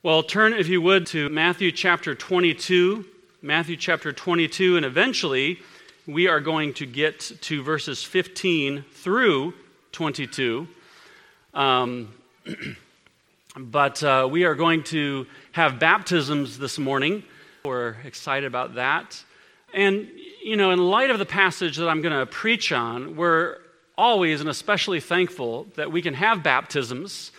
Well, turn, if you would, to Matthew chapter 22. Matthew chapter 22, and eventually we are going to get to verses 15 through 22. But we are going to have baptisms this morning. We're excited about that. And, you know, in light of the passage that I'm going to preach on, we're always and especially thankful that we can have baptisms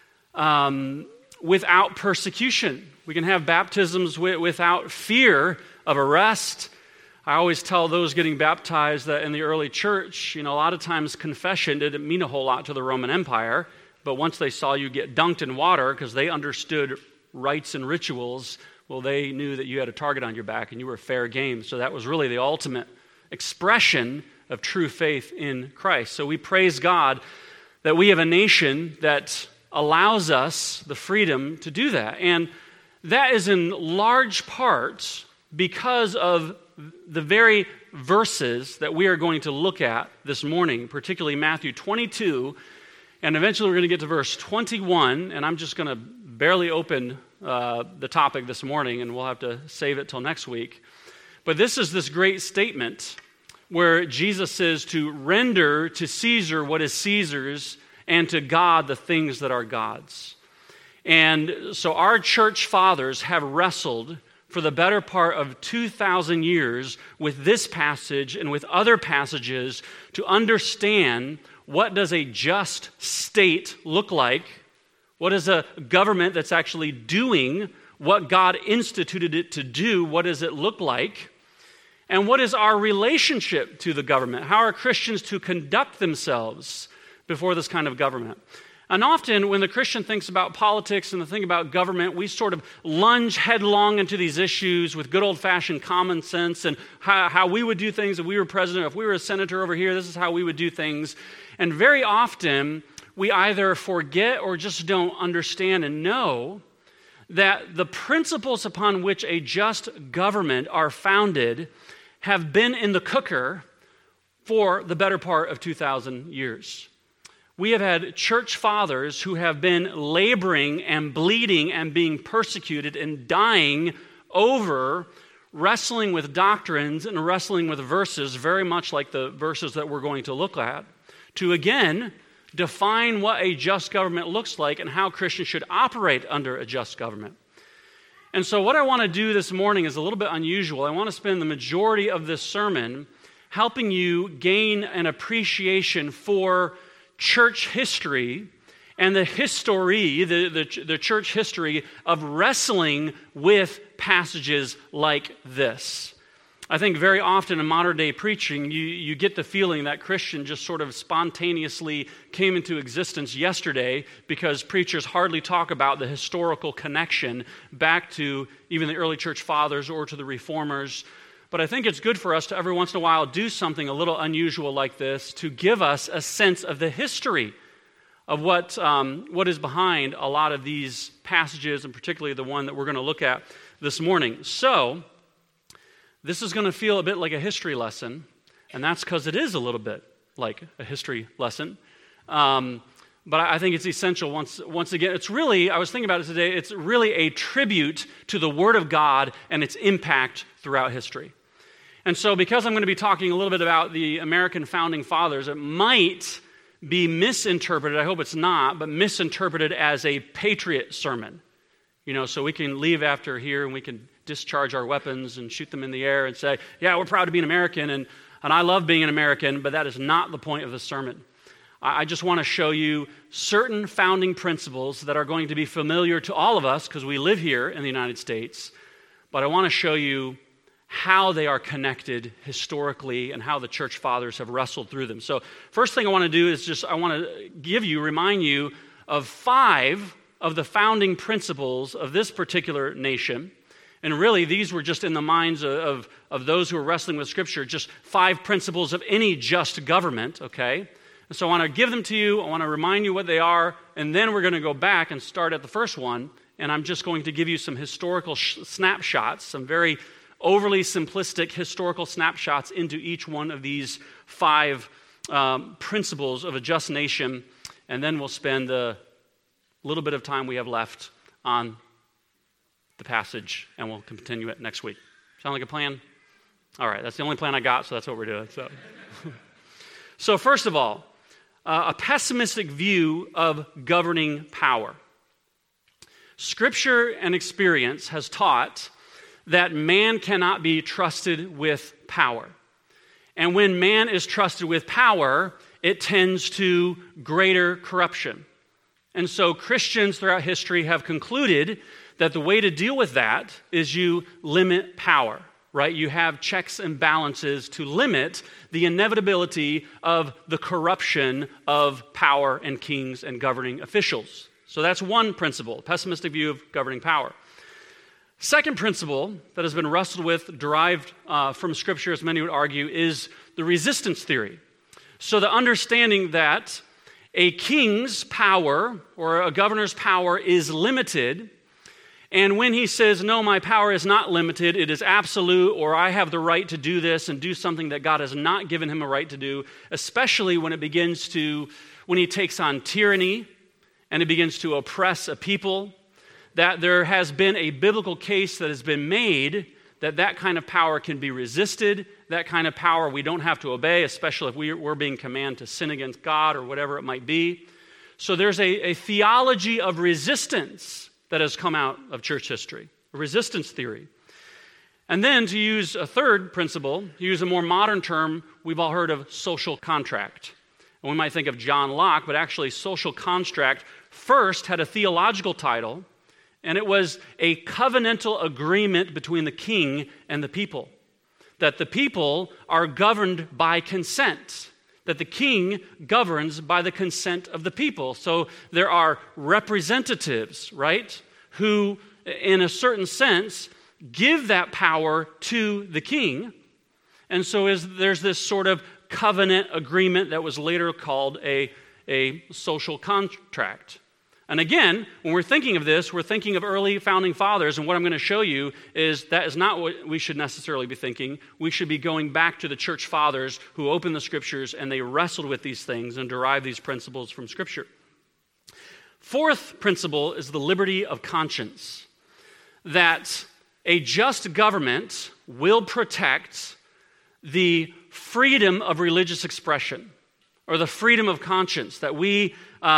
without persecution. We can have baptisms without fear of arrest. I always tell those getting baptized that in the early church, you know, a lot of times confession didn't mean a whole lot to the Roman Empire, but once they saw you get dunked in water, because they understood rites and rituals, well, they knew that you had a target on your back and you were fair game. So that was really the ultimate expression of true faith in Christ. So we praise God that we have a nation that allows us the freedom to do that. And that is in large part because of the very verses that we are going to look at this morning, particularly Matthew 22, and eventually we're going to get to verse 21, and I'm just going to barely open the topic this morning, and we'll have to save it till next week. But this is this great statement where Jesus says to render to Caesar what is Caesar's, and to God the things that are God's. And so our church fathers have wrestled for the better part of 2,000 years with this passage and with other passages to understand what does a just state look like, what is a government that's actually doing what God instituted it to do, what does it look like, and what is our relationship to the government? How are Christians to conduct themselves before this kind of government? And often when the Christian thinks about politics and the thing about government, we sort of lunge headlong into these issues with good old-fashioned common sense and how we would do things if we were president, if we were a senator over here, this is how we would do things. And very often we either forget or just don't understand and know that the principles upon which a just government are founded have been in the cooker for the better part of 2,000 years. We have had church fathers who have been laboring and bleeding and being persecuted and dying over wrestling with doctrines and wrestling with verses, very much like the verses that we're going to look at, to again define what a just government looks like and how Christians should operate under a just government. And so what I want to do this morning is a little bit unusual. I want to spend the majority of this sermon helping you gain an appreciation for church history and the history, the church history of wrestling with passages like this. I think very often in modern day preaching, you get the feeling that Christian just sort of spontaneously came into existence yesterday because preachers hardly talk about the historical connection back to even the early church fathers or to the reformers. But I think it's good for us to every once in a while do something a little unusual like this to give us a sense of the history of what is behind a lot of these passages, and particularly the one that we're going to look at this morning. So, this is going to feel a bit like a history lesson, and that's because it is a little bit like a history lesson. But I think it's essential once again. It's really, I was thinking about it today, it's really a tribute to the Word of God and its impact throughout history. And so because I'm going to be talking a little bit about the American founding fathers, it might be misinterpreted, I hope it's not, but misinterpreted as a patriot sermon. You know, so we can leave after here and we can discharge our weapons and shoot them in the air and say, yeah, we're proud to be an American and I love being an American, but that is not the point of the sermon. I just want to show you certain founding principles that are going to be familiar to all of us because we live here in the United States, but I want to show you how they are connected historically and how the church fathers have wrestled through them. So first thing I want to do is I want to remind you of 5 of the founding principles of this particular nation. And really, these were just in the minds of those who are wrestling with Scripture, just 5 principles of any just government, okay? And so I want to give them to you, I want to remind you what they are, and then we're going to go back and start at the first one, and I'm just going to give you some historical snapshots, some very overly simplistic historical snapshots into each one of these 5 principles of a just nation, and then we'll spend the little bit of time we have left on the passage, and we'll continue it next week. Sound like a plan? All right, that's the only plan I got, so that's what we're doing. So first of all, a pessimistic view of governing power. Scripture and experience has taught that man cannot be trusted with power. And when man is trusted with power, it tends to greater corruption. And so Christians throughout history have concluded that the way to deal with that is you limit power, right? You have checks and balances to limit the inevitability of the corruption of power and kings and governing officials. So that's one principle, pessimistic view of governing power. Second principle that has been wrestled with, derived from Scripture, as many would argue, is the resistance theory. So the understanding that a king's power or a governor's power is limited, and when he says, no, my power is not limited, it is absolute, or I have the right to do this and do something that God has not given him a right to do, especially when he takes on tyranny and it begins to oppress a people, that there has been a biblical case that has been made that kind of power can be resisted, that kind of power we don't have to obey, especially if we're being commanded to sin against God or whatever it might be. So there's a theology of resistance that has come out of church history, a resistance theory. And then to use a third principle, to use a more modern term, we've all heard of social contract. And we might think of John Locke, but actually social contract first had a theological title, and it was a covenantal agreement between the king and the people, that the people are governed by consent, that the king governs by the consent of the people. So there are representatives, right, who, in a certain sense, give that power to the king. And so there's this sort of covenant agreement that was later called a social contract. And again, when we're thinking of this, we're thinking of early founding fathers, and what I'm going to show you is that is not what we should necessarily be thinking. We should be going back to the church fathers who opened the Scriptures and they wrestled with these things and derived these principles from Scripture. Fourth principle is the liberty of conscience, that a just government will protect the freedom of religious expression, or the freedom of conscience, that we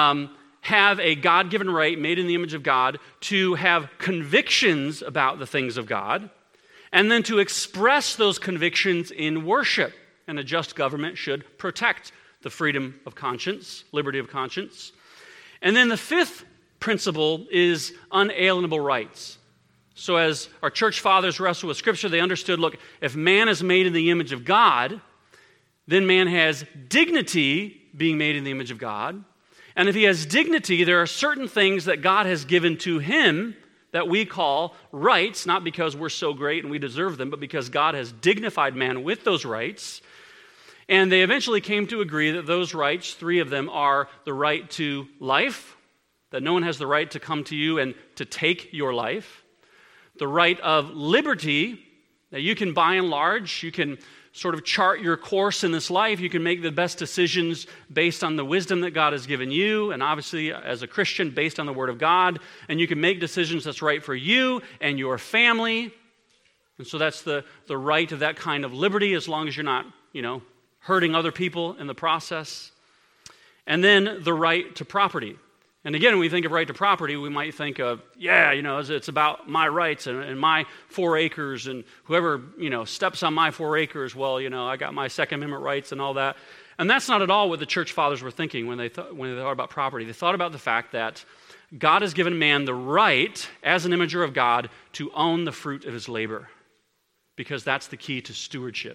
have a God-given right, made in the image of God, to have convictions about the things of God, and then to express those convictions in worship. And a just government should protect the freedom of conscience, liberty of conscience. And then the fifth principle is unalienable rights. So as our church fathers wrestled with Scripture, they understood, look, if man is made in the image of God, then man has dignity being made in the image of God. And if he has dignity, there are certain things that God has given to him that we call rights, not because we're so great and we deserve them, but because God has dignified man with those rights. And they eventually came to agree that those rights, three of them, are the right to life, that no one has the right to come to you and to take your life. The right of liberty, that you can by and large, you can sort of chart your course in this life. You can make the best decisions based on the wisdom that God has given you, and obviously as a Christian, based on the Word of God. And you can make decisions that's right for you and your family. And so that's the right of that kind of liberty, as long as you're not, hurting other people in the process. And then the right to property. And again, when we think of right to property, we might think of, it's about my rights and my 4 acres, and whoever, steps on my 4 acres, I got my Second Amendment rights and all that. And that's not at all what the church fathers were thinking when they thought about property. They thought about the fact that God has given man the right, as an imager of God, to own the fruit of his labor, because that's the key to stewardship.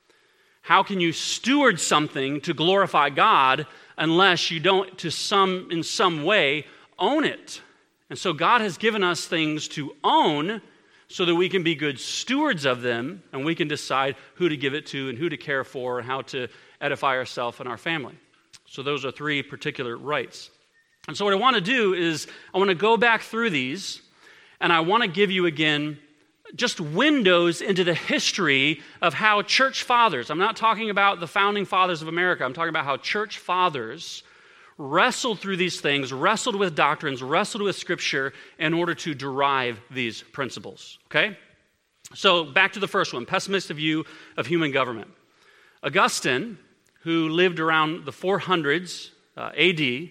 How can you steward something to glorify God unless you don't, in some way, own it? And so God has given us things to own so that we can be good stewards of them, and we can decide who to give it to and who to care for and how to edify ourselves and our family. So those are 3 particular rights. And so what I want to do is I want to go back through these, and I want to give you again just windows into the history of how church fathers, I'm not talking about the founding fathers of America, I'm talking about how church fathers wrestled through these things, wrestled with doctrines, wrestled with Scripture in order to derive these principles, okay? So back to the first one, pessimistic view of human government. Augustine, who lived around the 400s AD,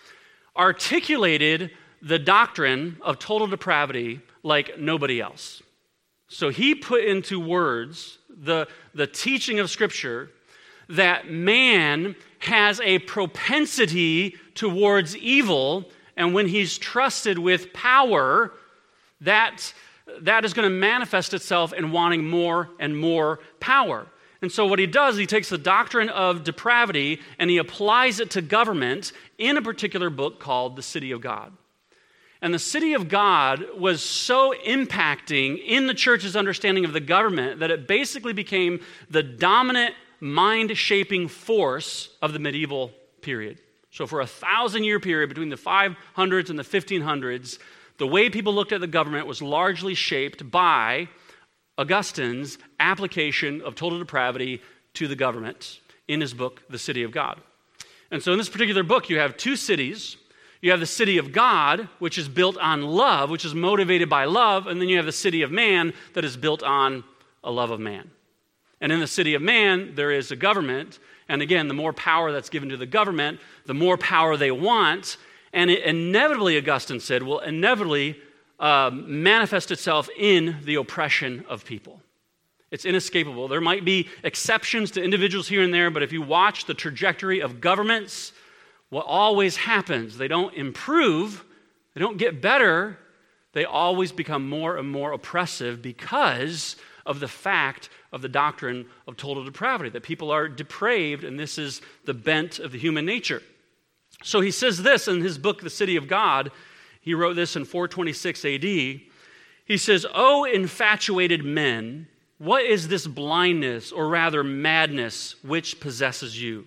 articulated the doctrine of total depravity like nobody else. So he put into words the teaching of Scripture that man has a propensity towards evil, and when he's trusted with power, that is going to manifest itself in wanting more and more power. And so what he does, he takes the doctrine of depravity and he applies it to government in a particular book called The City of God. And the City of God was so impacting in the church's understanding of the government that it basically became the dominant mind-shaping force of the medieval period. So for a 1,000-year period between the 500s and the 1500s, the way people looked at the government was largely shaped by Augustine's application of total depravity to the government in his book, The City of God. And so in this particular book, you have two cities. You have the city of God, which is built on love, which is motivated by love, and then you have the city of man that is built on a love of man. And in the city of man, there is a government, and again, the more power that's given to the government, the more power they want, and it inevitably, Augustine said, will inevitably manifest itself in the oppression of people. It's inescapable. There might be exceptions to individuals here and there, but if you watch the trajectory of governments, what always happens, they don't improve, they don't get better, they always become more and more oppressive because of the fact of the doctrine of total depravity, that people are depraved, and this is the bent of the human nature. So he says this in his book, The City of God. He wrote this in 426 AD. He says, "O infatuated men, what is this blindness, or rather madness, which possesses you?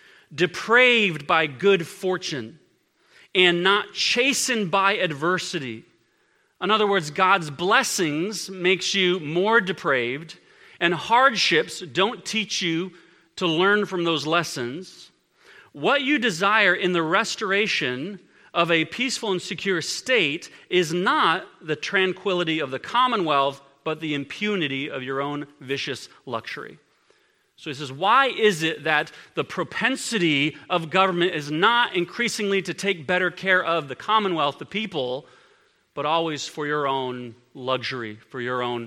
Depraved by good fortune, and not chastened by adversity." In other words, God's blessings makes you more depraved, and hardships don't teach you to learn from those lessons. What you desire in the restoration of a peaceful and secure state is not the tranquility of the commonwealth, but the impunity of your own vicious luxury. So he says, why is it that the propensity of government is not increasingly to take better care of the commonwealth, the people, but always for your own luxury, for your own,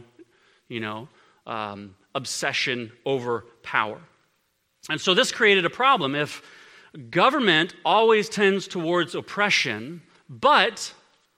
obsession over power? And so this created a problem. If government always tends towards oppression, but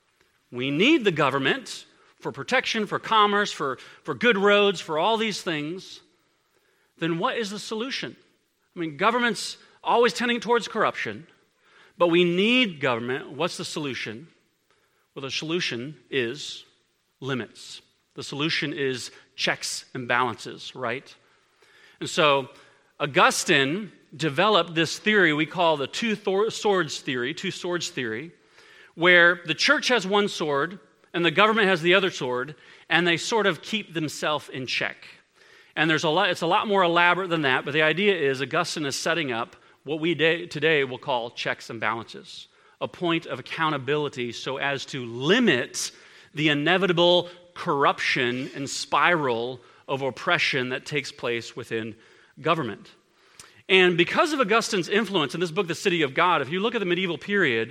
we need the government for protection, for commerce, for good roads, for all these things, then what is the solution? I mean, government's always tending towards corruption, but we need government. What's the solution? Well, the solution is limits. The solution is checks and balances, right? And so Augustine developed this theory we call the two swords theory, where the church has one sword and the government has the other sword, and they sort of keep themselves in check. And it's a lot more elaborate than that, but the idea is Augustine is setting up what we today will call checks and balances, a point of accountability so as to limit the inevitable corruption and spiral of oppression that takes place within government. And because of Augustine's influence in this book, The City of God, if you look at the medieval period,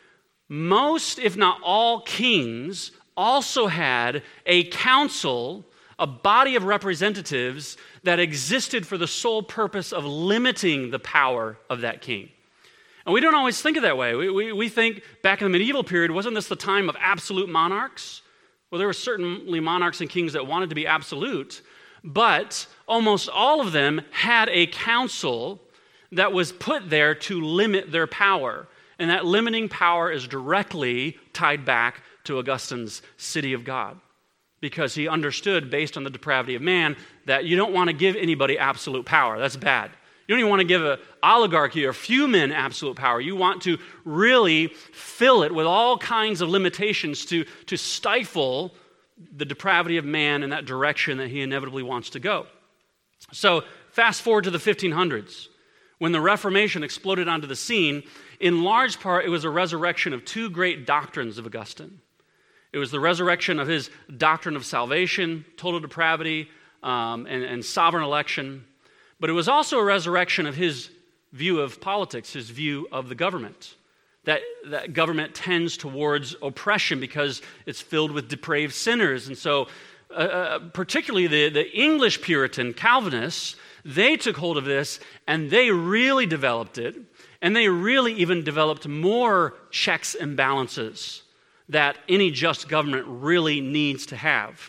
most, if not all, kings also had a council, a body of representatives that existed for the sole purpose of limiting the power of that king. And we don't always think of that way. We think back in the medieval period, wasn't this the time of absolute monarchs? Well, there were certainly monarchs and kings that wanted to be absolute, but almost all of them had a council that was put there to limit their power. And that limiting power is directly tied back to Augustine's City of God, because he understood, based on the depravity of man, that you don't want to give anybody absolute power. That's bad. You don't even want to give an oligarchy or few men absolute power. You want to really fill it with all kinds of limitations to stifle the depravity of man in that direction that he inevitably wants to go. So fast forward to the 1500s. When the Reformation exploded onto the scene, in large part, it was a resurrection of two great doctrines of Augustine. It was the resurrection of his doctrine of salvation, total depravity, and sovereign election. But it was also a resurrection of his view of politics, his view of the government. That government tends towards oppression because it's filled with depraved sinners. And so particularly the English Puritan Calvinists, they took hold of this and they really developed it. And they really even developed more checks and balances that any just government really needs to have.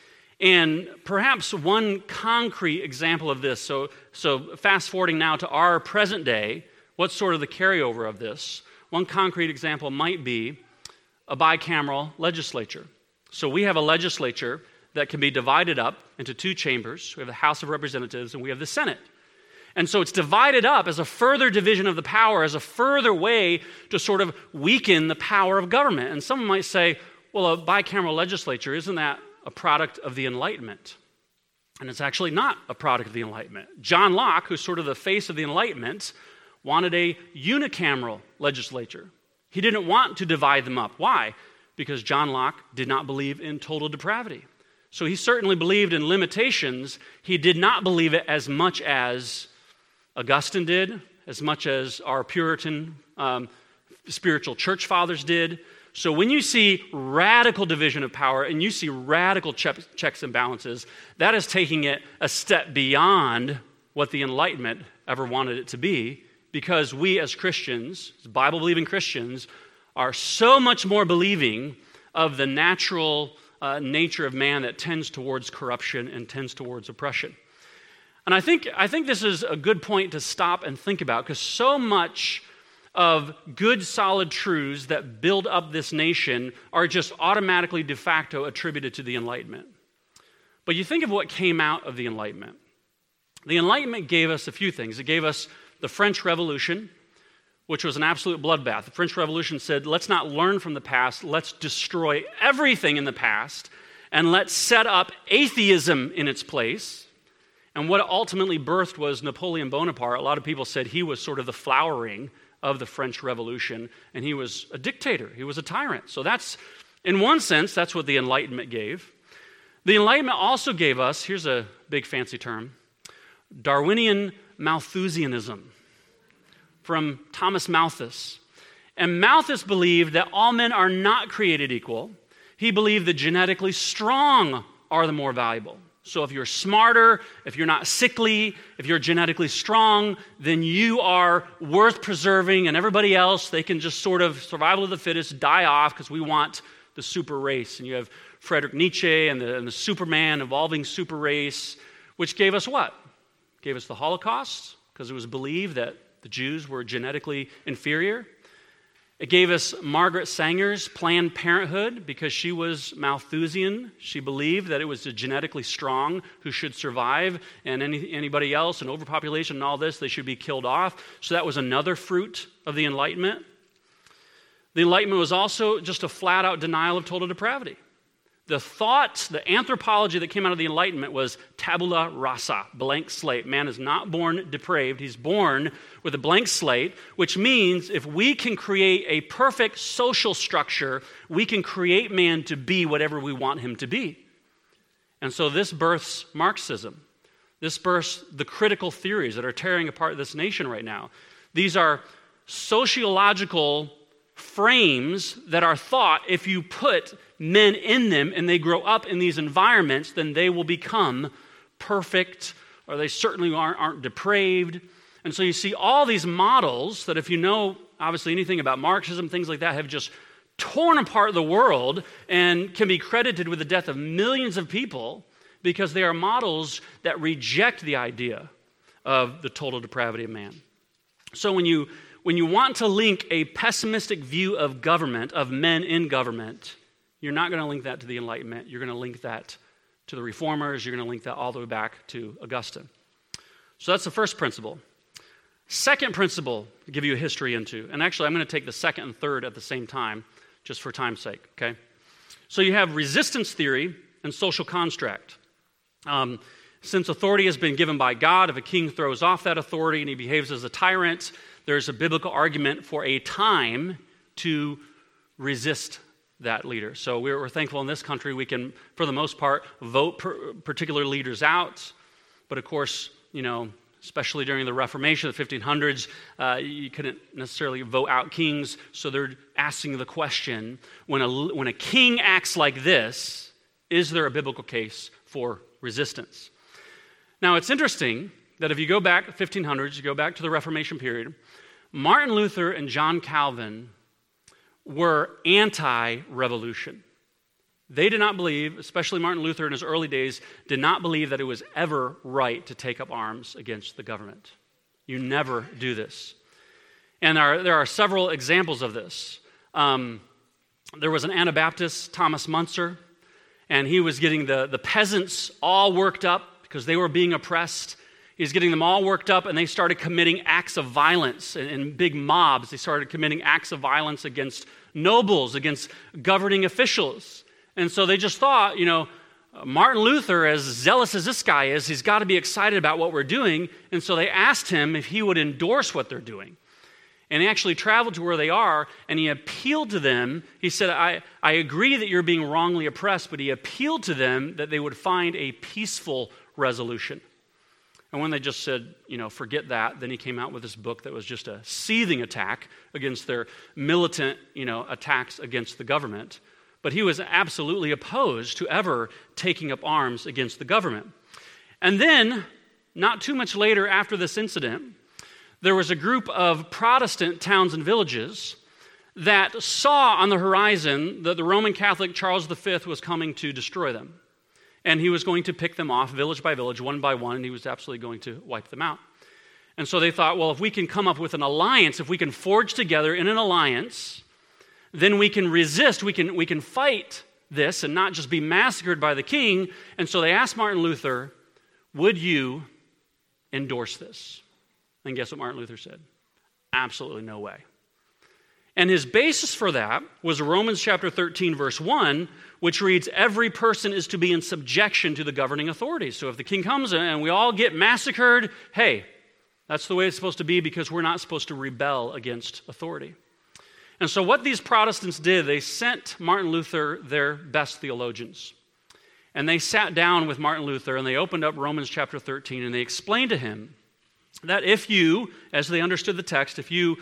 And perhaps one concrete example of this, so fast forwarding now to our present day, what's sort of the carryover of this? One concrete example might be a bicameral legislature. So we have a legislature that can be divided up into two chambers. We have the House of Representatives and we have the Senate. And so it's divided up as a further division of the power, as a further way to sort of weaken the power of government. And someone might say, well, a bicameral legislature, isn't that a product of the Enlightenment? And it's actually not a product of the Enlightenment. John Locke, who's sort of the face of the Enlightenment, wanted a unicameral legislature. He didn't want to divide them up. Why? Because John Locke did not believe in total depravity. So he certainly believed in limitations. He did not believe it as much as Augustine did, as much as our Puritan spiritual church fathers did. So when you see radical division of power and you see radical checks and balances, that is taking it a step beyond what the Enlightenment ever wanted it to be, because we as Christians, as Bible-believing Christians, are so much more believing of the natural nature of man that tends towards corruption and tends towards oppression. And I think this is a good point to stop and think about, because so much of good, solid truths that build up this nation are just automatically de facto attributed to the Enlightenment. But you think of what came out of the Enlightenment. The Enlightenment gave us a few things. It gave us the French Revolution, which was an absolute bloodbath. The French Revolution said, let's not learn from the past, let's destroy everything in the past, and let's set up atheism in its place. And what it ultimately birthed was Napoleon Bonaparte. A lot of people said he was sort of the flowering of the French Revolution, and he was a dictator. He was a tyrant. So that's, in one sense, that's what the Enlightenment gave. The Enlightenment also gave us, here's a big fancy term, Darwinian Malthusianism from Thomas Malthus. And Malthus believed that all men are not created equal. He believed the genetically strong are the more valuable. So if you're smarter, if you're not sickly, if you're genetically strong, then you are worth preserving, and everybody else, they can just sort of survival of the fittest, die off, because we want the super race. And you have Friedrich Nietzsche and the Superman evolving super race, which gave us what? Gave us the Holocaust, because it was believed that the Jews were genetically inferior. It gave us Margaret Sanger's Planned Parenthood, because she was Malthusian. She believed that it was the genetically strong who should survive, and anybody else, and overpopulation and all this, they should be killed off. So that was another fruit of the Enlightenment. The Enlightenment was also just a flat-out denial of total depravity. The thought, the anthropology that came out of the Enlightenment was tabula rasa, blank slate. Man is not born depraved. He's born with a blank slate, which means if we can create a perfect social structure, we can create man to be whatever we want him to be. And so this births Marxism. This births the critical theories that are tearing apart this nation right now. These are sociological frames that are thought, if you put men in them and they grow up in these environments, then they will become perfect, or they certainly aren't depraved. And so you see all these models that, if you know obviously anything about Marxism, things like that, have just torn apart the world and can be credited with the death of millions of people, because they are models that reject the idea of the total depravity of man. So when you want to link a pessimistic view of government, of men in government, you're not going to link that to the Enlightenment. You're going to link that to the Reformers. You're going to link that all the way back to Augustine. So that's the first principle. Second principle to give you a history into, and actually I'm going to take the second and third at the same time, just for time's sake, okay? So you have resistance theory and social construct. since authority has been given by God, if a king throws off that authority and he behaves as a tyrant, there's a biblical argument for a time to resist that leader. So we're thankful in this country we can, for the most part, vote particular leaders out. But of course, especially during the Reformation, the 1500s, you couldn't necessarily vote out kings. So they're asking the question, when a king acts like this, is there a biblical case for resistance? Now, it's interesting that if you go back 1500s, you go back to the Reformation period, Martin Luther and John Calvin were anti-revolution. They did not believe, especially Martin Luther in his early days, did not believe that it was ever right to take up arms against the government. You never do this. And there are several examples of this. There was an Anabaptist, Thomas Muntzer, and he was getting the peasants all worked up because they were being oppressed. He's getting them all worked up, and they started committing acts of violence in big mobs. They started committing acts of violence against nobles, against governing officials. And so they just thought, Martin Luther, as zealous as this guy is, he's got to be excited about what we're doing. And so they asked him if he would endorse what they're doing. And he actually traveled to where they are, and he appealed to them. He said, I agree that you're being wrongly oppressed, but he appealed to them that they would find a peaceful resolution. And when they just said, forget that, then he came out with this book that was just a seething attack against their militant, attacks against the government. But he was absolutely opposed to ever taking up arms against the government. And then, not too much later after this incident, there was a group of Protestant towns and villages that saw on the horizon that the Roman Catholic Charles V was coming to destroy them. And he was going to pick them off village by village, one by one, and he was absolutely going to wipe them out. And so they thought, well, if we can come up with an alliance, if we can forge together in an alliance, then we can resist, we can fight this and not just be massacred by the king. And so they asked Martin Luther, would you endorse this? And guess what Martin Luther said? Absolutely no way. And his basis for that was Romans chapter 13, verse 1, which reads, every person is to be in subjection to the governing authorities. So if the king comes and we all get massacred, hey, that's the way it's supposed to be because we're not supposed to rebel against authority. And so what these Protestants did, they sent Martin Luther their best theologians. And they sat down with Martin Luther and they opened up Romans chapter 13 and they explained to him that if you, as they understood the text, if you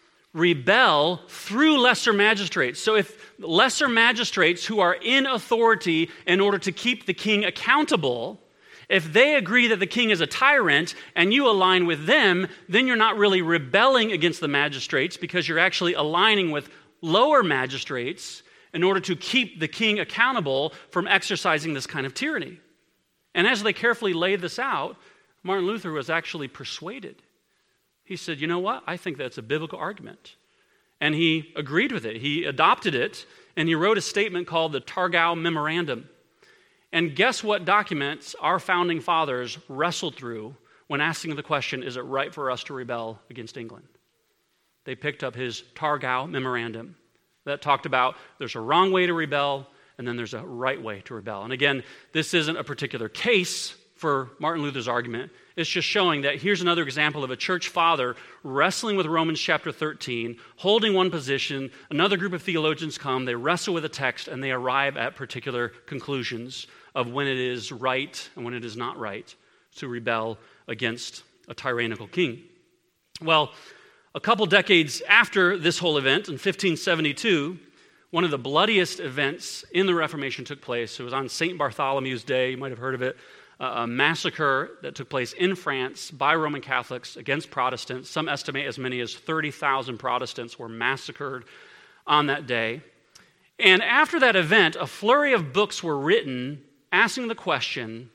rebel through lesser magistrates. So if lesser magistrates who are in authority in order to keep the king accountable, if they agree that the king is a tyrant and you align with them, then you're not really rebelling against the magistrates because you're actually aligning with lower magistrates in order to keep the king accountable from exercising this kind of tyranny. And as they carefully laid this out, Martin Luther was actually persuaded. He said, you know what? I think that's a biblical argument. And he agreed with it. He adopted it, and he wrote a statement called the Targau Memorandum. And guess what documents our founding fathers wrestled through when asking the question, is it right for us to rebel against England? They picked up his Targau Memorandum that talked about there's a wrong way to rebel, and then there's a right way to rebel. And again, this isn't a particular case for Martin Luther's argument. It's just showing that here's another example of a church father wrestling with Romans chapter 13, holding one position. Another group of theologians come, they wrestle with a text, and they arrive at particular conclusions of when it is right and when it is not right to rebel against a tyrannical king. Well, a couple decades after this whole event, in 1572, one of the bloodiest events in the Reformation took place. It was on St. Bartholomew's Day. You might have heard of it. A massacre that took place in France by Roman Catholics against Protestants. Some estimate as many as 30,000 Protestants were massacred on that day. And after that event, a flurry of books were written asking the question,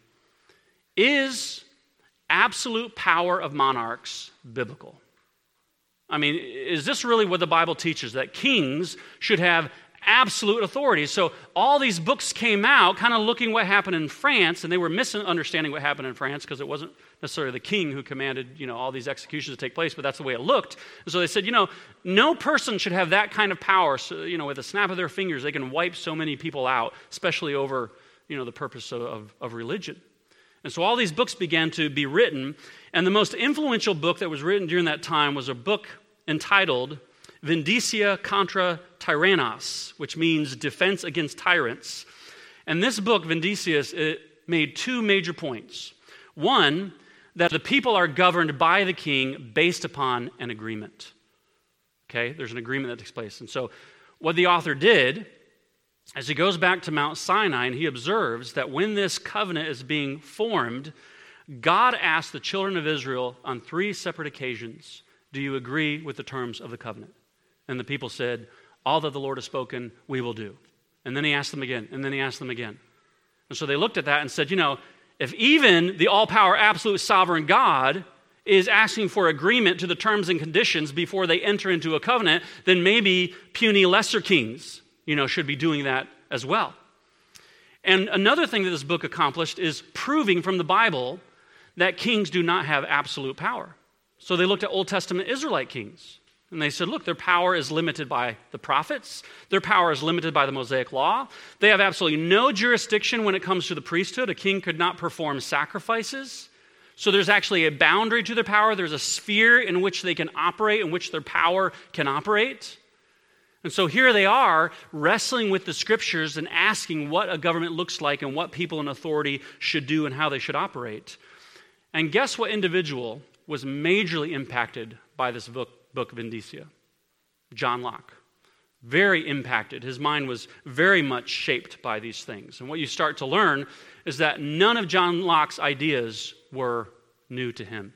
is absolute power of monarchs biblical? I mean, is this really what the Bible teaches, that kings should have absolute authority? So all these books came out kind of looking what happened in France, and they were misunderstanding what happened in France because it wasn't necessarily the king who commanded, all these executions to take place, but that's the way it looked. And so they said, no person should have that kind of power. So, with a snap of their fingers, they can wipe so many people out, especially over, the purpose of religion. And so all these books began to be written, and the most influential book that was written during that time was a book entitled Vindicia contra Tyrannos, which means defense against tyrants. And this book, Vindicius, it made two major points. One, that the people are governed by the king based upon an agreement. Okay, there's an agreement that takes place. And so what the author did, as he goes back to Mount Sinai and he observes that when this covenant is being formed, God asked the children of Israel on 3 separate occasions, do you agree with the terms of the covenant? And the people said, all that the Lord has spoken, we will do. And then he asked them again, and then he asked them again. And so they looked at that and said, if even the all-power, absolute sovereign God is asking for agreement to the terms and conditions before they enter into a covenant, then maybe puny lesser kings, should be doing that as well. And another thing that this book accomplished is proving from the Bible that kings do not have absolute power. So they looked at Old Testament Israelite kings. And they said, look, their power is limited by the prophets. Their power is limited by the Mosaic Law. They have absolutely no jurisdiction when it comes to the priesthood. A king could not perform sacrifices. So there's actually a boundary to their power. There's a sphere in which they can operate, in which their power can operate. And so here they are wrestling with the scriptures and asking what a government looks like and what people in authority should do and how they should operate. And guess what individual was majorly impacted by this book of Vindicia? John Locke. Very impacted. His mind was very much shaped by these things. And what you start to learn is that none of John Locke's ideas were new to him.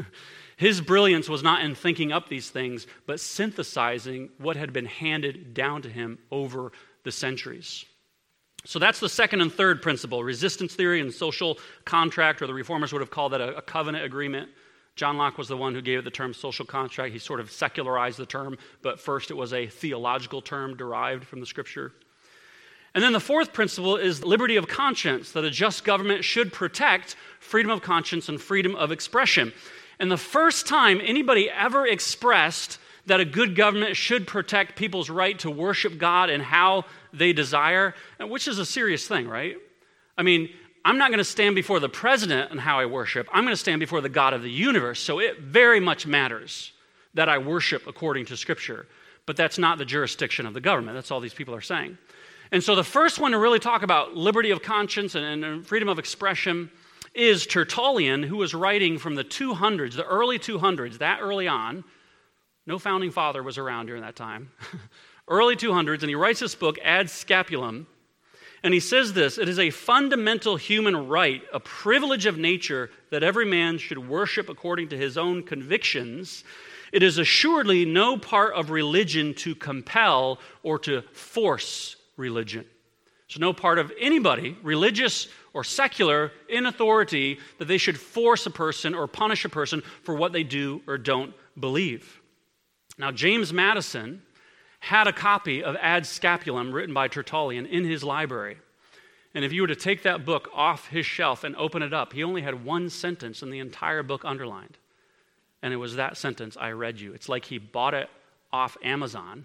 His brilliance was not in thinking up these things, but synthesizing what had been handed down to him over the centuries. So that's the second and third principle, resistance theory and social contract, or the reformers would have called that a covenant agreement. John Locke was the one who gave it the term social contract. He sort of secularized the term, but first it was a theological term derived from the scripture. And then the fourth principle is liberty of conscience, that a just government should protect freedom of conscience and freedom of expression. And the first time anybody ever expressed that a good government should protect people's right to worship God and how they desire, which is a serious thing, right? I mean, I'm not going to stand before the president and how I worship. I'm going to stand before the God of the universe. So it very much matters that I worship according to Scripture. But that's not the jurisdiction of the government. That's all these people are saying. And so the first one to really talk about liberty of conscience and freedom of expression is Tertullian, who was writing from the 200s, the early 200s, that early on. No founding father was around during that time. Early 200s, and he writes this book, Ad Scapulum. And he says this, it is a fundamental human right, a privilege of nature, that every man should worship according to his own convictions. It is assuredly no part of religion to compel or to force religion. So no part of anybody, religious or secular, in authority, that they should force a person or punish a person for what they do or don't believe. Now, James Madison had a copy of Ad Scapulum written by Tertullian in his library. And if you were to take that book off his shelf and open it up, he only had one sentence in the entire book underlined. And it was that sentence, I read you. It's like he bought it off Amazon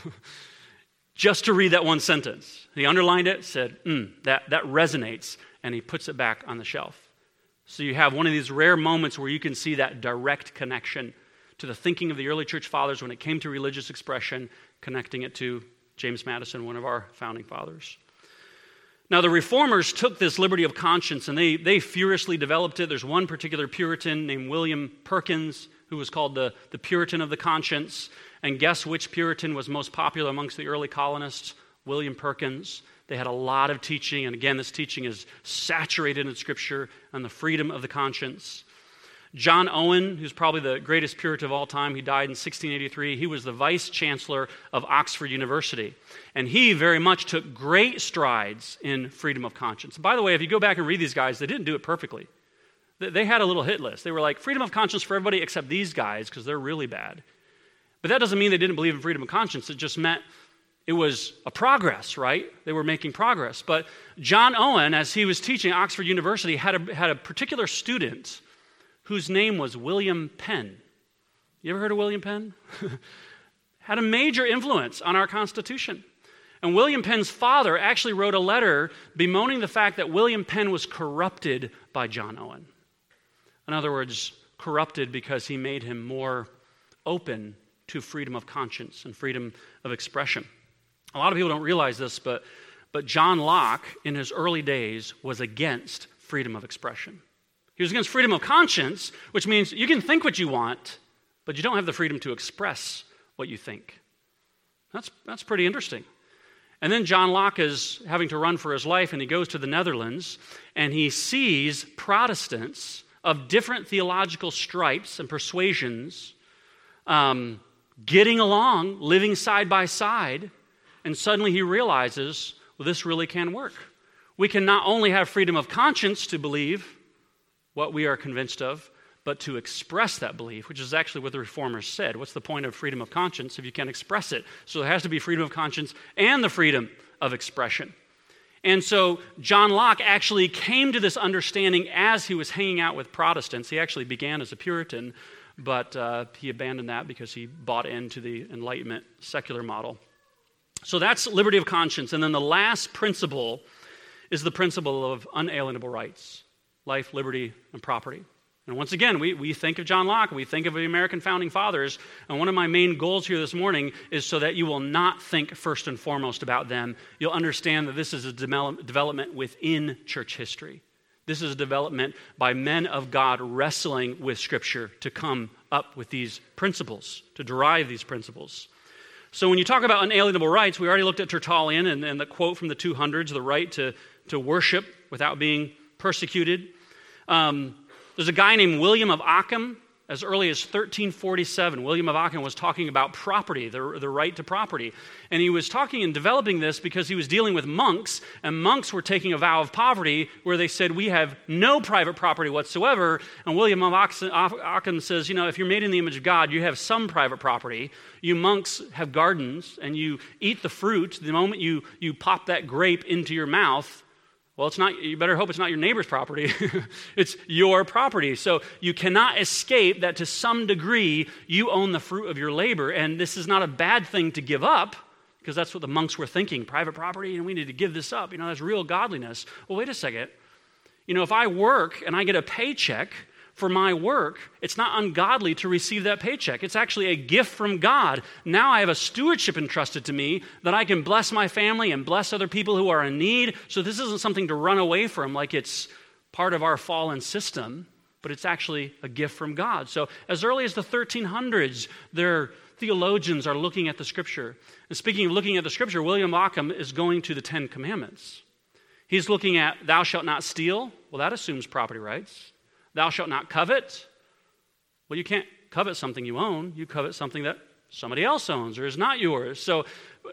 just to read that one sentence. He underlined it, said, that resonates, and he puts it back on the shelf. So you have one of these rare moments where you can see that direct connection to the thinking of the early church fathers when it came to religious expression, connecting it to James Madison, one of our founding fathers. Now, the reformers took this liberty of conscience and they furiously developed it. There's one particular Puritan named William Perkins who was called the Puritan of the conscience. And guess which Puritan was most popular amongst the early colonists? William Perkins. They had a lot of teaching, and again, this teaching is saturated in Scripture on the freedom of the conscience. John Owen, who's probably the greatest Puritan of all time, he died in 1683. He was the vice chancellor of Oxford University. And he very much took great strides in freedom of conscience. By the way, if you go back and read these guys, they didn't do it perfectly. They had a little hit list. They were like, freedom of conscience for everybody except these guys, because they're really bad. But that doesn't mean they didn't believe in freedom of conscience. It just meant it was a progress, right? They were making progress. But John Owen, as he was teaching at Oxford University, had a particular student whose name was William Penn. You ever heard of William Penn? Had a major influence on our Constitution. And William Penn's father actually wrote a letter bemoaning the fact that William Penn was corrupted by John Owen. In other words, corrupted because he made him more open to freedom of conscience and freedom of expression. A lot of people don't realize this, but John Locke, in his early days, was against freedom of expression. He was against freedom of conscience, which means you can think what you want, but you don't have the freedom to express what you think. That's pretty interesting. And then John Locke is having to run for his life, and he goes to the Netherlands, and he sees Protestants of different theological stripes and persuasions getting along, living side by side, and suddenly he realizes, well, this really can work. We can not only have freedom of conscience to believe what we are convinced of, but to express that belief, which is actually what the Reformers said. What's the point of freedom of conscience if you can't express it? So there has to be freedom of conscience and the freedom of expression. And so John Locke actually came to this understanding as he was hanging out with Protestants. He actually began as a Puritan, but he abandoned that because he bought into the Enlightenment secular model. So that's liberty of conscience. And then the last principle is the principle of unalienable rights, life, liberty, and property. And once again, we think of John Locke, we think of the American founding fathers, and one of my main goals here this morning is so that you will not think first and foremost about them. You'll understand that this is a development within church history. This is a development by men of God wrestling with Scripture to come up with these principles, to derive these principles. So when you talk about unalienable rights, we already looked at Tertullian and the quote from the 200s, the right to worship without being persecuted. There's a guy named William of Ockham, as early as 1347. William of Ockham was talking about property, the right to property. And he was talking and developing this because he was dealing with monks, and monks were taking a vow of poverty where they said, we have no private property whatsoever. And William of Ockham says, if you're made in the image of God, you have some private property. You monks have gardens, and you eat the fruit. The moment you pop that grape into your mouth, well, it's not. You better hope it's not your neighbor's property. It's your property. So you cannot escape that to some degree you own the fruit of your labor. And this is not a bad thing to give up, because that's what the monks were thinking. Private property, and we need to give this up. That's real godliness. Well, wait a second. If I work and I get a paycheck for my work, it's not ungodly to receive that paycheck. It's actually a gift from God. Now I have a stewardship entrusted to me that I can bless my family and bless other people who are in need. So this isn't something to run away from like it's part of our fallen system, but it's actually a gift from God. So as early as the 1300s, their theologians are looking at the Scripture. And speaking of looking at the Scripture, William Ockham is going to the 10 Commandments. He's looking at thou shalt not steal. Well, that assumes property rights. Thou shalt not covet. Well, you can't covet something you own. You covet something that somebody else owns or is not yours. So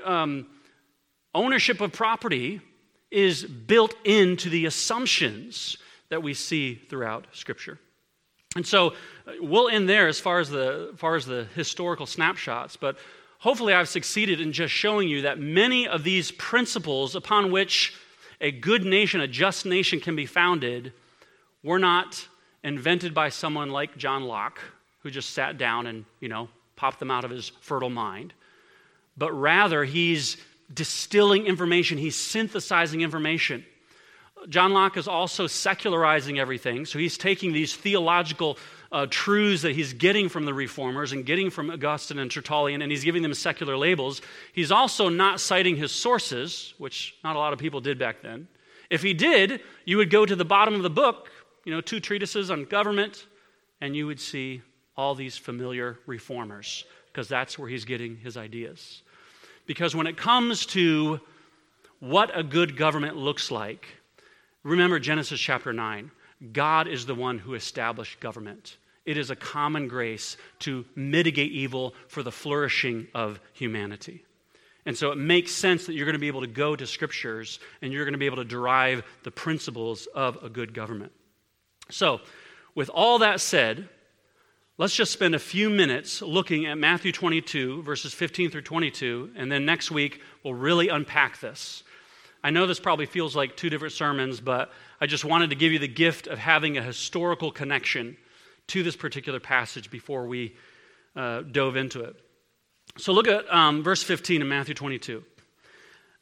ownership of property is built into the assumptions that we see throughout Scripture. And so we'll end there as far as the historical snapshots, but hopefully I've succeeded in just showing you that many of these principles upon which a good nation, a just nation can be founded, were not invented by someone like John Locke, who just sat down and, popped them out of his fertile mind. But rather, he's distilling information. He's synthesizing information. John Locke is also secularizing everything. So he's taking these theological truths that he's getting from the Reformers and getting from Augustine and Tertullian, and he's giving them secular labels. He's also not citing his sources, which not a lot of people did back then. If he did, you would go to the bottom of the book, 2 treatises on government, and you would see all these familiar reformers, because that's where he's getting his ideas. Because when it comes to what a good government looks like, remember Genesis chapter 9. God is the one who established government. It is a common grace to mitigate evil for the flourishing of humanity. And so it makes sense that you're going to be able to go to Scriptures and you're going to be able to derive the principles of a good government. So, with all that said, let's just spend a few minutes looking at Matthew 22, verses 15 through 22, and then next week we'll really unpack this. I know this probably feels like 2 different sermons, but I just wanted to give you the gift of having a historical connection to this particular passage before we dove into it. So look at verse 15 in Matthew 22.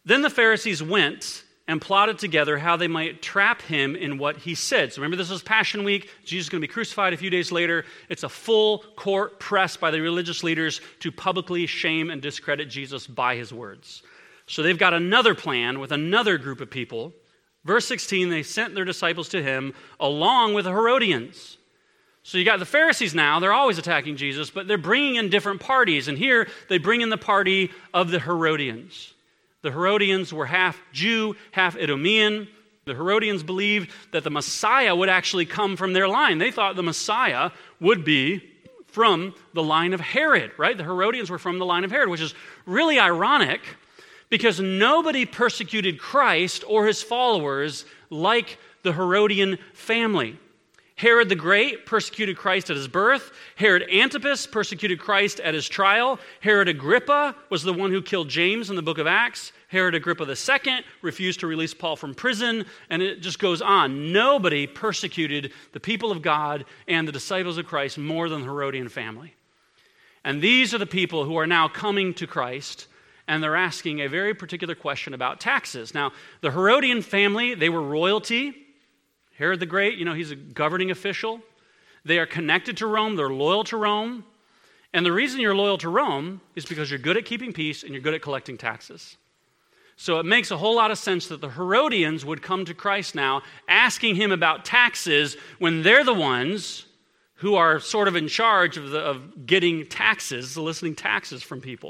Then the Pharisees went and plotted together how they might trap him in what he said. So remember, this was Passion Week. Jesus is going to be crucified a few days later. It's a full court press by the religious leaders to publicly shame and discredit Jesus by his words. So they've got another plan with another group of people. Verse 16, they sent their disciples to him along with the Herodians. So you got the Pharisees now. They're always attacking Jesus, but they're bringing in different parties. And here they bring in the party of the Herodians. The Herodians were half Jew, half Idumean. The Herodians believed that the Messiah would actually come from their line. They thought the Messiah would be from the line of Herod, right? The Herodians were from the line of Herod, which is really ironic because nobody persecuted Christ or his followers like the Herodian family. Herod the Great persecuted Christ at his birth. Herod Antipas persecuted Christ at his trial. Herod Agrippa was the one who killed James in the book of Acts. Herod Agrippa II refused to release Paul from prison, and it just goes on. Nobody persecuted the people of God and the disciples of Christ more than the Herodian family. And these are the people who are now coming to Christ, and they're asking a very particular question about taxes. Now, the Herodian family, they were royalty. Herod the Great, he's a governing official. They are connected to Rome. They're loyal to Rome. And the reason you're loyal to Rome is because you're good at keeping peace and you're good at collecting taxes. So it makes a whole lot of sense that the Herodians would come to Christ now asking him about taxes when they're the ones who are sort of in charge of getting taxes, soliciting taxes from people.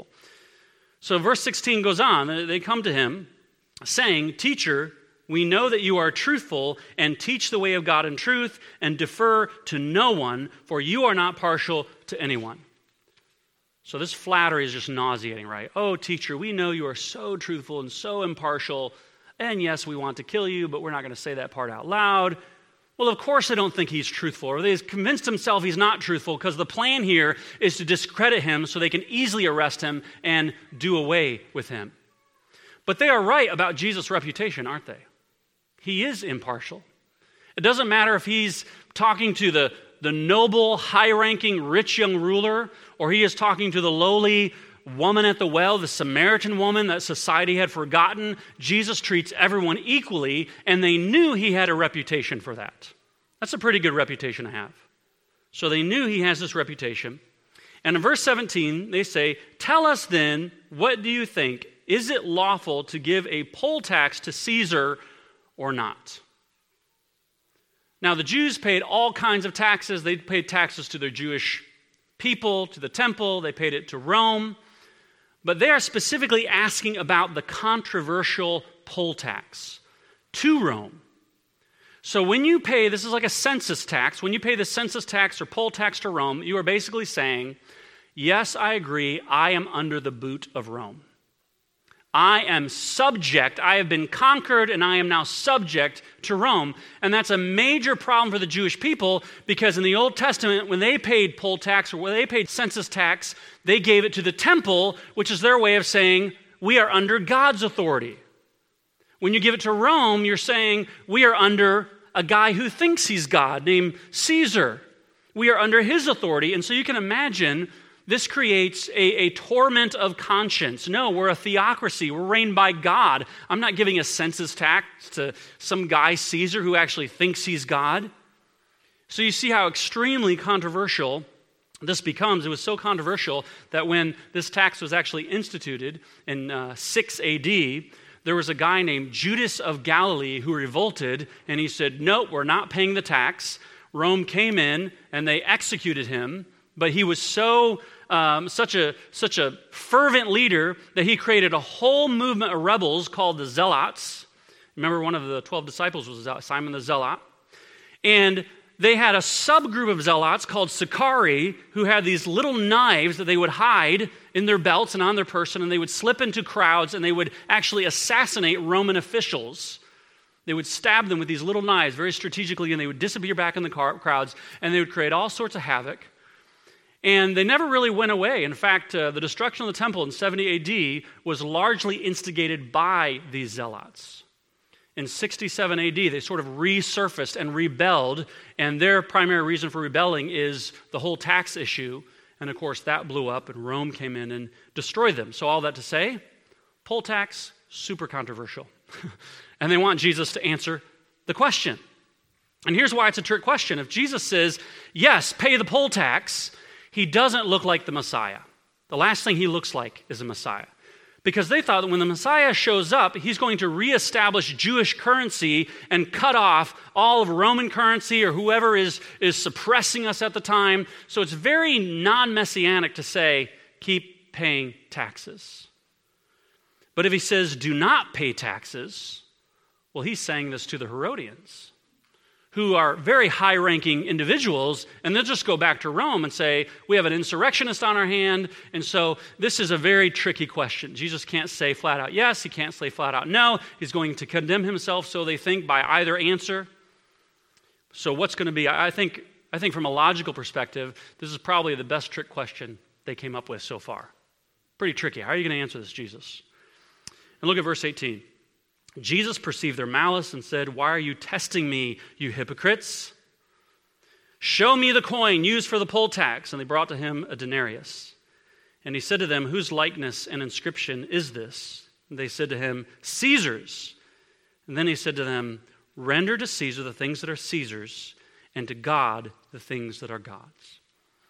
So verse 16 goes on. They come to him saying, "Teacher, we know that you are truthful and teach the way of God in truth and defer to no one, for you are not partial to anyone." So this flattery is just nauseating, right? "Oh, teacher, we know you are so truthful and so impartial, and yes, we want to kill you, but we're not going to say that part out loud." Well, of course they don't think he's truthful, or they've convinced himself he's not truthful because the plan here is to discredit him so they can easily arrest him and do away with him. But they are right about Jesus' reputation, aren't they? He is impartial. It doesn't matter if he's talking to the noble, high-ranking, rich young ruler, or he is talking to the lowly woman at the well, the Samaritan woman that society had forgotten. Jesus treats everyone equally, and they knew he had a reputation for that. That's a pretty good reputation to have. So they knew he has this reputation. And in verse 17, they say, "Tell us then, what do you think? Is it lawful to give a poll tax to Caesar or not?" Now, the Jews paid all kinds of taxes. They paid taxes to their Jewish people, to the temple. They paid it to Rome. But they are specifically asking about the controversial poll tax to Rome. So when you pay, this is like a census tax. When you pay the census tax or poll tax to Rome, you are basically saying, yes, I agree, I am under the boot of Rome. I am subject, I have been conquered, and I am now subject to Rome. And that's a major problem for the Jewish people because in the Old Testament, when they paid poll tax or when they paid census tax, they gave it to the temple, which is their way of saying, we are under God's authority. When you give it to Rome, you're saying, we are under a guy who thinks he's God, named Caesar. We are under his authority. And so you can imagine this creates a torment of conscience. No, we're a theocracy. We're reigned by God. I'm not giving a census tax to some guy, Caesar, who actually thinks he's God. So you see how extremely controversial this becomes. It was so controversial that when this tax was actually instituted in 6 AD, there was a guy named Judas of Galilee who revolted, and he said, "No, we're not paying the tax." Rome came in, and they executed him. But he was such a fervent leader that he created a whole movement of rebels called the Zealots. Remember, one of the 12 disciples was Simon the Zealot. And they had a subgroup of zealots called Sicarii who had these little knives that they would hide in their belts and on their person, and they would slip into crowds and they would actually assassinate Roman officials. They would stab them with these little knives very strategically, and they would disappear back in the crowds, and they would create all sorts of havoc. And they never really went away. In fact, the destruction of the temple in 70 AD was largely instigated by these zealots. In 67 AD, they sort of resurfaced and rebelled, and their primary reason for rebelling is the whole tax issue. And of course, that blew up, and Rome came in and destroyed them. So all that to say, poll tax super controversial. And they want Jesus to answer the question. And here's why it's a trick question. If Jesus says, yes, pay the poll tax, he doesn't look like the Messiah. The last thing he looks like is a Messiah. Because they thought that when the Messiah shows up, he's going to reestablish Jewish currency and cut off all of Roman currency or whoever is suppressing us at the time. So it's very non-messianic to say, keep paying taxes. But if he says, do not pay taxes, well, he's saying this to the Herodians, who are very high-ranking individuals, and they'll just go back to Rome and say, we have an insurrectionist on our hand, and so this is a very tricky question. Jesus can't say flat out yes, he can't say flat out no. He's going to condemn himself, so they think, by either answer. So what's going to be, I think from a logical perspective, this is probably the best trick question they came up with so far. Pretty tricky. How are you going to answer this, Jesus? And look at verse 18. Jesus perceived their malice and said, why are you testing me, you hypocrites? Show me the coin used for the poll tax. And they brought to him a denarius. And he said to them, whose likeness and inscription is this? And they said to him, Caesar's. And then he said to them, render to Caesar the things that are Caesar's, and to God the things that are God's.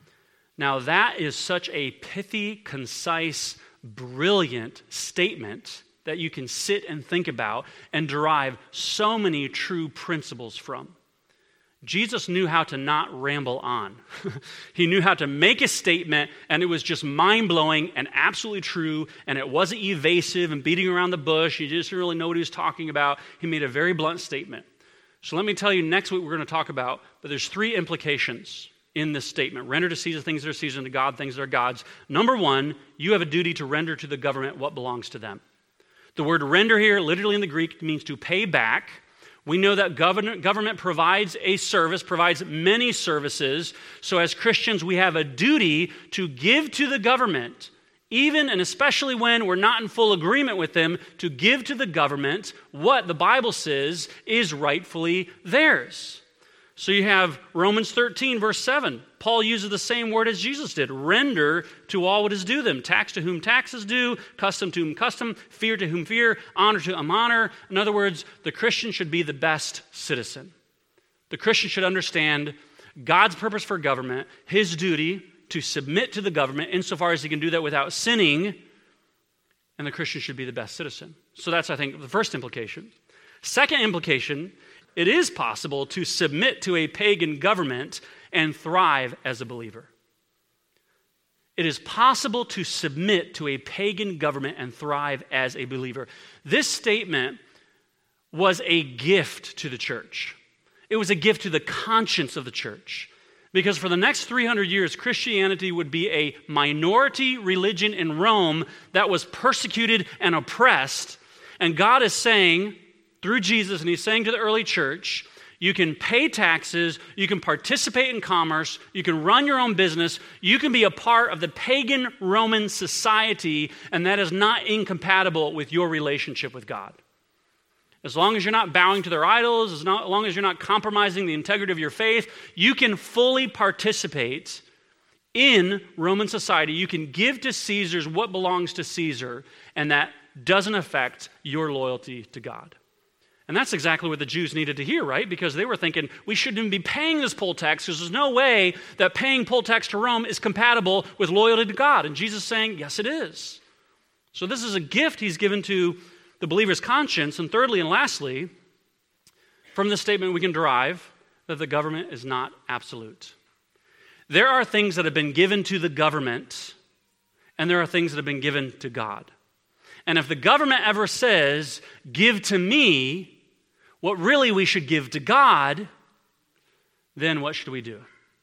Now that is such a pithy, concise, brilliant statement that you can sit and think about and derive so many true principles from. Jesus knew how to not ramble on. He knew how to make a statement, and it was just mind-blowing and absolutely true, and it wasn't evasive and beating around the bush. You just didn't really know what he was talking about. He made a very blunt statement. So let me tell you next week we're going to talk about, but there's 3 implications in this statement. Render to Caesar things that are Caesar, and to God things that are God's. Number 1, you have a duty to render to the government what belongs to them. The word render here, literally in the Greek, means to pay back. We know that government provides a service, provides many services. So as Christians, we have a duty to give to the government, even and especially when we're not in full agreement with them, to give to the government what the Bible says is rightfully theirs. So you have Romans 13, verse 7. Paul uses the same word as Jesus did. Render to all what is due them. Tax to whom tax is due, custom to whom custom, fear to whom fear, honor to whom honor. In other words, the Christian should be the best citizen. The Christian should understand God's purpose for government, his duty to submit to the government insofar as he can do that without sinning, and the Christian should be the best citizen. So that's, I think, the first implication. Second implication, it is possible to submit to a pagan government and thrive as a believer. It is possible to submit to a pagan government and thrive as a believer. This statement was a gift to the church. It was a gift to the conscience of the church. Because for the next 300 years, Christianity would be a minority religion in Rome that was persecuted and oppressed. And God is saying, through Jesus, and he's saying to the early church, you can pay taxes, you can participate in commerce, you can run your own business, you can be a part of the pagan Roman society, and that is not incompatible with your relationship with God. As long as you're not bowing to their idols, as long as you're not compromising the integrity of your faith, you can fully participate in Roman society. You can give to Caesar's what belongs to Caesar, and that doesn't affect your loyalty to God. And that's exactly what the Jews needed to hear, right? Because they were thinking, we shouldn't even be paying this poll tax because there's no way that paying poll tax to Rome is compatible with loyalty to God. And Jesus is saying, yes, it is. So this is a gift he's given to the believer's conscience. And thirdly and lastly, from this statement we can derive that the government is not absolute. There are things that have been given to the government, and there are things that have been given to God. And if the government ever says, give to me what really we should give to God, then what should we do?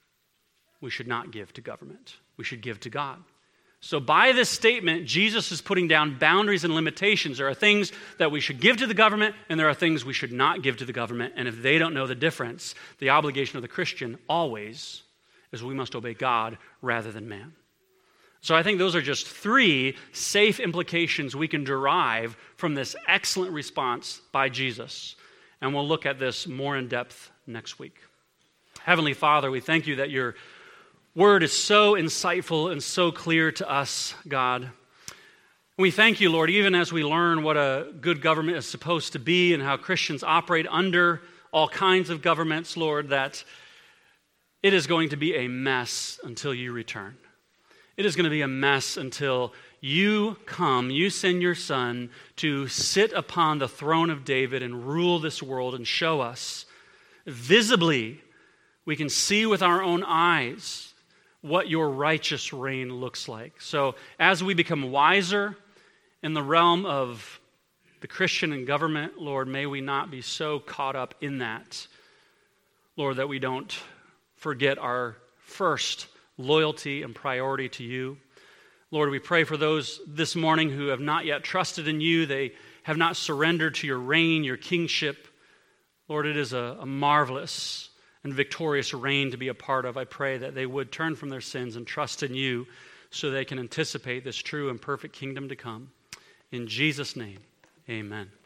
We should not give to government. We should give to God. So by this statement, Jesus is putting down boundaries and limitations. There are things that we should give to the government, and there are things we should not give to the government. And if they don't know the difference, the obligation of the Christian always is we must obey God rather than man. So I think those are just 3 safe implications we can derive from this excellent response by Jesus. And we'll look at this more in depth next week. Heavenly Father, we thank you that your word is so insightful and so clear to us, God. We thank you, Lord, even as we learn what a good government is supposed to be and how Christians operate under all kinds of governments, Lord, that it is going to be a mess until you return. It is going to be a mess until you come, you send your Son to sit upon the throne of David and rule this world and show us visibly, we can see with our own eyes what your righteous reign looks like. So as we become wiser in the realm of the Christian and government, Lord, may we not be so caught up in that, Lord, that we don't forget our first loyalty and priority to you. Lord, we pray for those this morning who have not yet trusted in you. They have not surrendered to your reign, your kingship. Lord, it is a marvelous and victorious reign to be a part of. I pray that they would turn from their sins and trust in you so they can anticipate this true and perfect kingdom to come. In Jesus' name, amen.